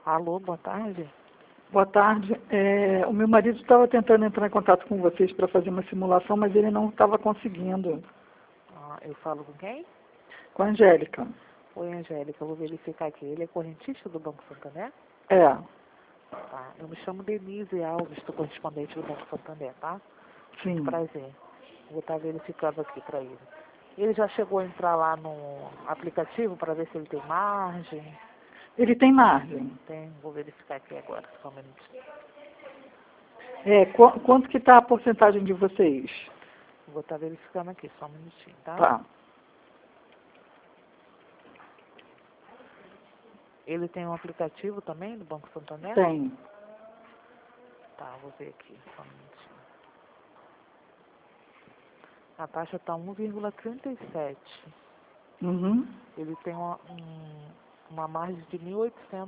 Alô, boa tarde. Boa tarde. O meu marido estava tentando entrar em contato com vocês para fazer uma simulação, mas ele não estava conseguindo. Eu falo com quem? Com a Angélica. Oi, Angélica, eu vou verificar aqui. Ele é correntista do Banco Santander? É, Tá. Eu me chamo Denise Alves, sou correspondente do Banco Santander, tá? sim. Prazer. Vou estar verificando aqui para ele. Ele já chegou a entrar lá no aplicativo para ver se ele tem margem? Ele tem margem. Tem, vou verificar aqui agora, só um minutinho. Quanto que está a porcentagem de vocês? Vou estar verificando aqui, só um minutinho, tá? Tá. Ele tem um aplicativo também do Banco Santander? Tem. Tá, vou ver aqui, só um minutinho. A taxa está 1,37. Uhum. Ele tem uma margem de R$ 1.800.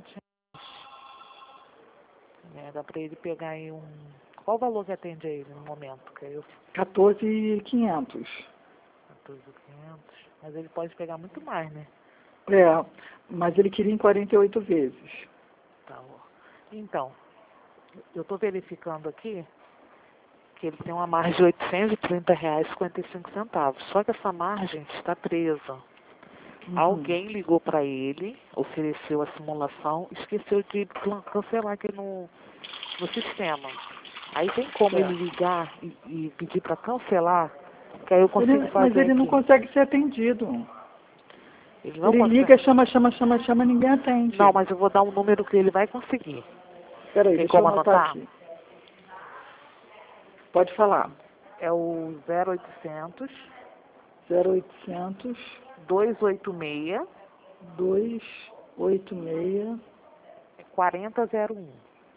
Dá para ele pegar aí um... Qual o valor que atende a ele no momento? Que eu... 14.500. 14.500. Mas ele pode pegar muito mais, né? Mas ele queria em 48 vezes. Tá, ó. Então, eu estou verificando aqui que ele tem uma margem de R$ 830,55. Só que essa margem está presa. Uhum. Alguém ligou para ele, ofereceu a simulação, esqueceu de cancelar aqui no sistema. Aí tem como ele ligar e pedir para cancelar, que aí eu consigo fazer Mas ele não aqui. consegue ser atendido. Ele não Ele consegue. liga, chama, ninguém atende. Não, mas eu vou dar um número que ele vai conseguir. Peraí, Tem deixa eu como anotar anotar? aqui. Pode falar. É o 0800 0800 286 286 4001.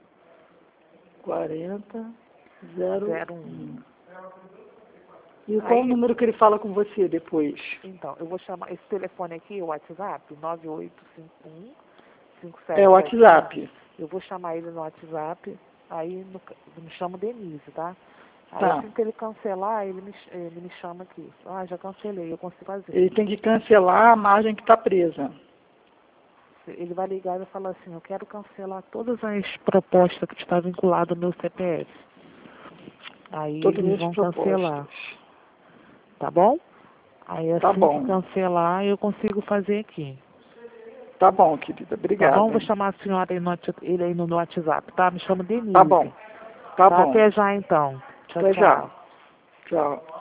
4001. E qual o Aí, número que ele fala com você depois? então, eu vou chamar esse telefone aqui, o WhatsApp, 9851 É o WhatsApp. Eu vou chamar ele no WhatsApp, aí eu me chamo Denise, tá? Aí Tá. assim que ele cancelar, ele me chama aqui. Ah, já cancelei, eu consigo fazer. Ele tem que cancelar a margem que está presa. Ele vai ligar e vai falar assim, eu quero cancelar todas as propostas que estão vinculadas ao meu CPF. Aí Todas eles as vão propostas. cancelar, tá bom? Aí Tá assim bom. que cancelar, eu consigo fazer aqui. Tá bom, querida. Tá Obrigada. bom? Vou chamar a senhora ele aí no WhatsApp, tá? Me chama Denise. Tá bom. Tá bom. Até já então. Tchau, Até já. tchau. Tchau.